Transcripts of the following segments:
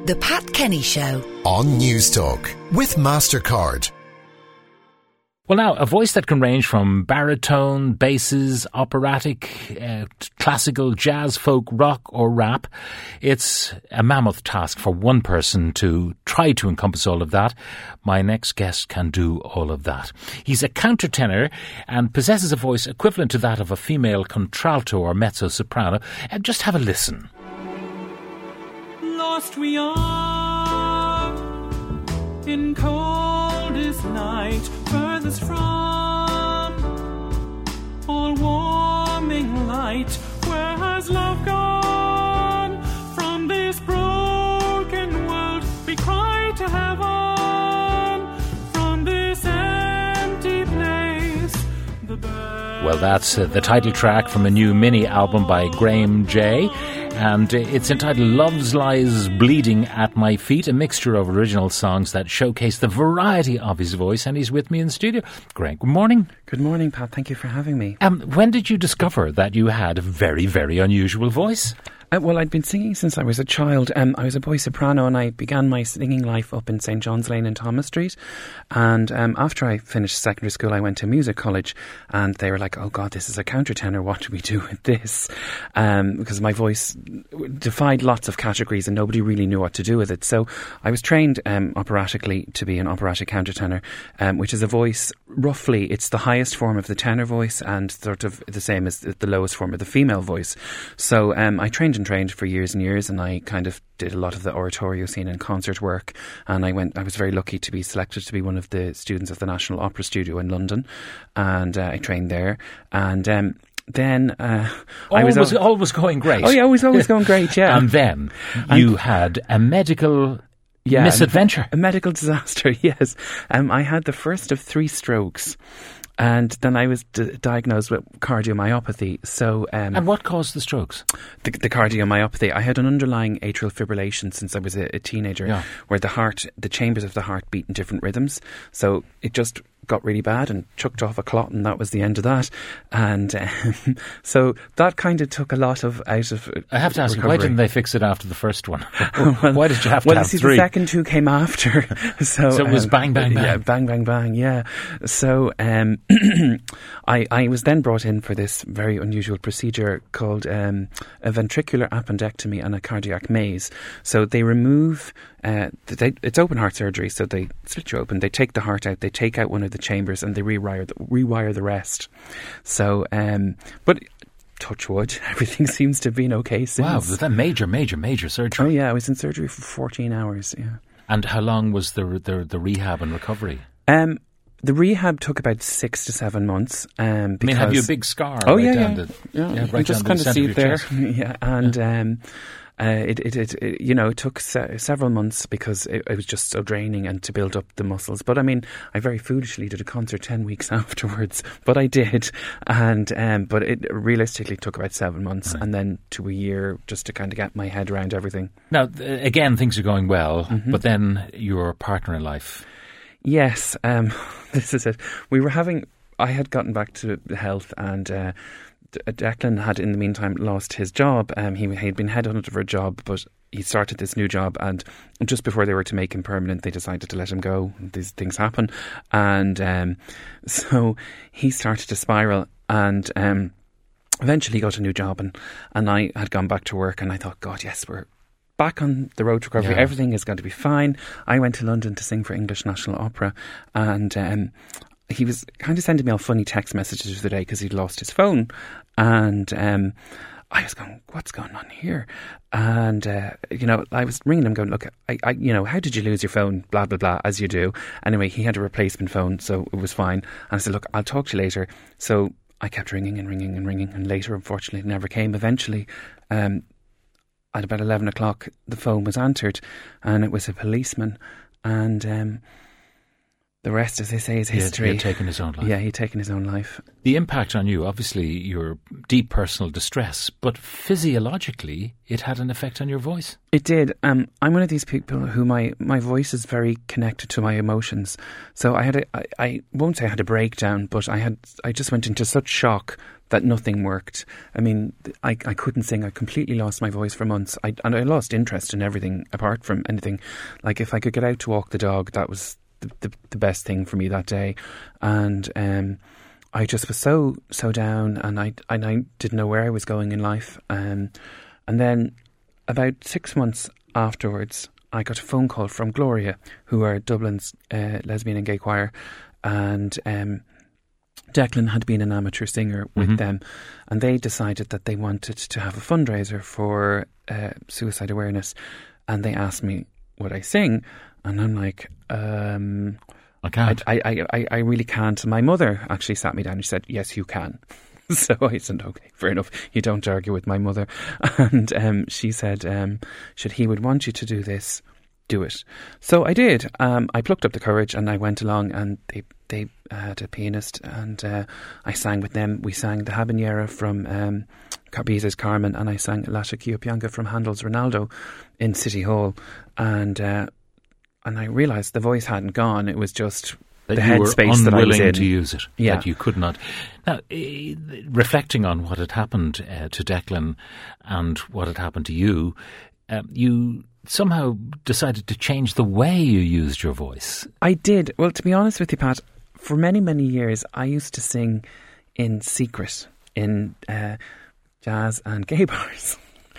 The Pat Kenny Show on News Talk with MasterCard. Well, now, a voice that can range from baritone, basses, operatic, classical, jazz, folk, rock or rap. It's a mammoth task for one person to try to encompass all of that. My next guest can do all of that. He's a countertenor and possesses a voice equivalent to that of a female contralto or mezzo-soprano. Just have a listen. Lost we are in coldest night, furthest from all warming light. Where has love gone from this broken world? We cry to heaven from this empty place. Well, that's the title track from a new mini album by Graham J. And it's entitled Love's Lies Bleeding at My Feet, a mixture of original songs that showcase the variety of his voice. And he's with me in the studio. Greg, good morning. Good morning, Pat. Thank you for having me. When did you discover that you had a very, very unusual voice? Well, I'd been singing since I was a child. I was a boy soprano and I began my singing life up in St. John's Lane in Thomas Street. And after I finished secondary school, I went to music college and they were like, oh God, this is a countertenor. What do we do with this? Because my voice defied lots of categories and nobody really knew what to do with it. So I was trained operatically to be an operatic countertenor, which is a voice, roughly, it's the highest form of the tenor voice and sort of the same as the lowest form of the female voice. So I trained for years and years, and I kind of did a lot of the oratorio scene and concert work, and I was very lucky to be selected to be one of the students of the National Opera Studio in London, and I trained there, and then all was going great. Oh yeah, always going great, yeah. And then you had a medical misadventure. A medical disaster, yes. I had the first of 3 strokes. And then I was diagnosed with cardiomyopathy. So, and what caused the strokes? The cardiomyopathy. I had an underlying atrial fibrillation since I was a teenager, where the chambers of the heart beat in different rhythms. So it just got really bad and chucked off a clot, and that was the end of that. And so that kind of took a lot of out of I have to ask recovery. You, why didn't they fix it after the first one? Why did you have to have 3? The second 2 came after. So it was bang, bang, bang. Yeah, bang, bang, bang, yeah. So I was then brought in for this very unusual procedure called a ventricular appendectomy and a cardiac maze. So they remove, it's open heart surgery, so they split you open, they take the heart out, they take out one of the chambers and they rewire the rest. So, but touch wood, everything seems to have been okay since. Wow, was that major surgery? Oh yeah, I was in surgery for 14 hours, yeah. And how long was the rehab and recovery? The rehab took about 6 to 7 months. Because, I mean, have you a big scar? Oh, right yeah, down yeah. Right you just kind of see it there. Yeah, and it took several months because it was just so draining and to build up the muscles. But I mean, I very foolishly did a concert 10 weeks afterwards, but I did. And but it realistically took about 7 months and then to a year just to kind of get my head around everything. Now, again, things are going well, but then your partner in life. Yes, this is it. I had gotten back to health and Declan had in the meantime lost his job. He had been headhunted for a job, but he started this new job and just before they were to make him permanent, they decided to let him go. These things happen. And so he started to spiral and eventually got a new job and I had gone back to work and I thought, God, yes, we're back on the road to recovery. Everything is going to be fine. I went to London to sing for English National Opera and he was kind of sending me all funny text messages the other day because he'd lost his phone and I was going, what's going on here? And I was ringing him going, look, I how did you lose your phone? Blah blah blah, as you do. Anyway, he had a replacement phone, so it was fine. And I said, look, I'll talk to you later. So I kept ringing and later unfortunately it never came. Eventually at about 11 o'clock, the phone was answered and it was a policeman. And the rest, as they say, is history. He had taken his own life. Yeah, he'd taken his own life. The impact on you, obviously, your deep personal distress, but physiologically, it had an effect on your voice. It did. I'm one of these people who my voice is very connected to my emotions. So I won't say I had a breakdown, but I just went into such shock that nothing worked. I mean, I couldn't sing. I completely lost my voice for months. And I lost interest in everything apart from anything. Like if I could get out to walk the dog, that was the best thing for me that day. And I just was so down, and I didn't know where I was going in life. And then about 6 months afterwards, I got a phone call from Gloria, who are Dublin's lesbian and gay choir, and Declan had been an amateur singer with them, and they decided that they wanted to have a fundraiser for suicide awareness, and they asked me, would I sing? And I'm like, I can't. I really can't. And my mother actually sat me down and she said, yes, you can. So I said, okay, fair enough. You don't argue with my mother. And she said, should he would want you to do this, do it. So I did. I plucked up the courage and I went along, and they had a pianist, and I sang with them. We sang the Habanera from Carbiza's Carmen, and I sang La Chiquilla Bianca from Handel's Ronaldo in City Hall. And I realised the voice hadn't gone. It was just that the you headspace were that I was unwilling in. to use it. Yeah. That you could not. Now, reflecting on what had happened to Declan and what had happened to you, you somehow decided to change the way you used your voice. I did. Well, to be honest with you, Pat, for many, many years, I used to sing in secret in jazz and gay bars.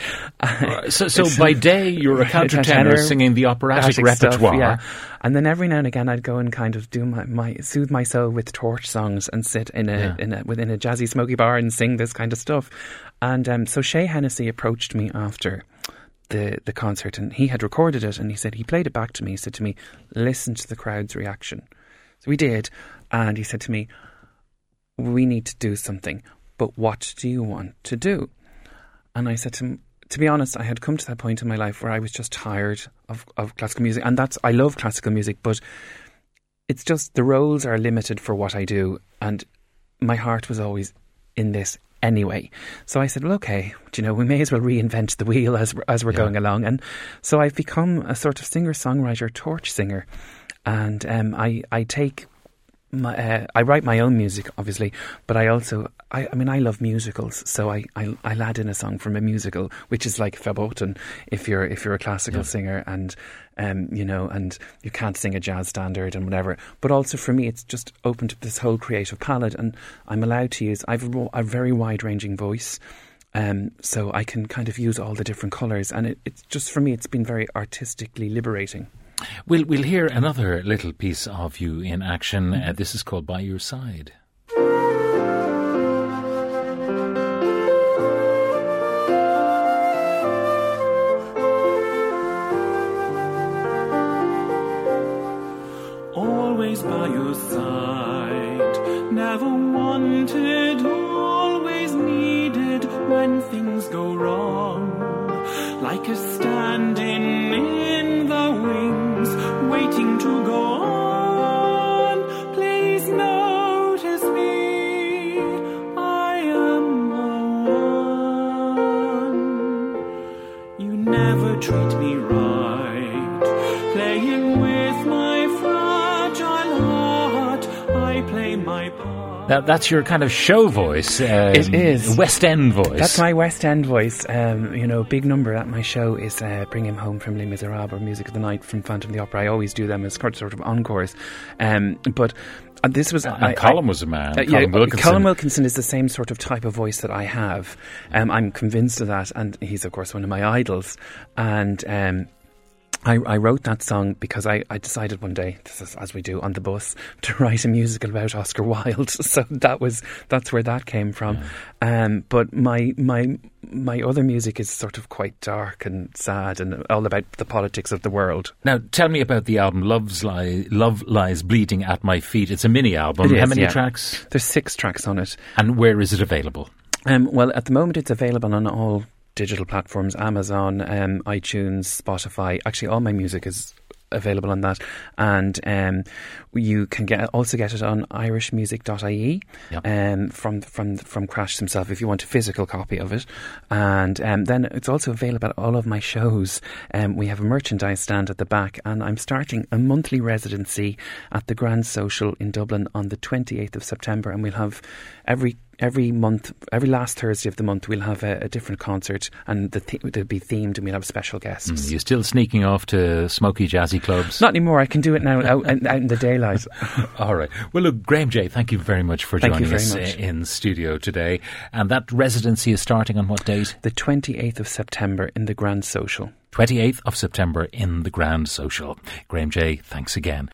So by day you're a countertenor singing the operatic repertoire, stuff, yeah. And then every now and again I'd go and kind of do my soothe my soul with torch songs and sit within a jazzy smoky bar and sing this kind of stuff. And so Shay Hennessy approached me after the concert, and he had recorded it, and he played it back to me. He said to me, listen to the crowd's reaction. So we did, and he said to me, we need to do something, but what do you want to do? And I said to him, to be honest, I had come to that point in my life where I was just tired of classical music. And I love classical music, but it's just the roles are limited for what I do. And my heart was always in this anyway. So I said, well, okay, we may as well reinvent the wheel as we're going along. And so I've become a sort of singer-songwriter, torch singer. And I take... I write my own music, obviously, but I also, I love musicals, so I add in a song from a musical, which is like verboten if you're a classical singer, and and you can't sing a jazz standard and whatever. But also for me, it's just opened up this whole creative palette, and I'm allowed to use. I've a very wide-ranging voice. So I can kind of use all the different colours, and it's just, for me, it's been very artistically liberating. We'll hear another little piece of you in action. This is called By Your Side. Always by your side, never wanted, always needed when things go wrong, like a stand-in in the wings, waiting to go on. Please notice me, I am the one. You never treat me right, playing with my fragile heart, I play my part. That's your kind of show voice. It is. West End voice. That's my West End voice. Big number at my show is Bring Him Home from Les Miserables, or Music of the Night from Phantom of the Opera. I always do them as sort of encores. But this was... Colin was a man. Colin Wilkinson is the same sort of type of voice that I have. I'm convinced of that, and he's, of course, one of my idols. And... I wrote that song because I decided one day, this is as we do on the bus, to write a musical about Oscar Wilde. So that's where that came from. Yeah. But my other music is sort of quite dark and sad and all about the politics of the world. Now, tell me about the album Love Lies Bleeding at My Feet. It's a mini album. How many tracks? There's 6 tracks on it. And where is it available? Well, at the moment it's available on all digital platforms, Amazon, iTunes, Spotify. Actually, all my music is available on that. And you can also get it on irishmusic.ie from Crash himself if you want a physical copy of it. And then it's also available at all of my shows. We have a merchandise stand at the back, and I'm starting a monthly residency at the Grand Social in Dublin on the 28th of September, and we'll have every month, every last Thursday of the month, we'll have a different concert, and they'll be themed, and we'll have special guests. You're still sneaking off to smoky jazzy clubs? Not anymore. I can do it now out in the daylight. All right. Well, look, Graham J, thank you very much for joining us in studio today. And that residency is starting on what date? The 28th of September in the Grand Social. 28th of September in the Grand Social. Graham J, thanks again.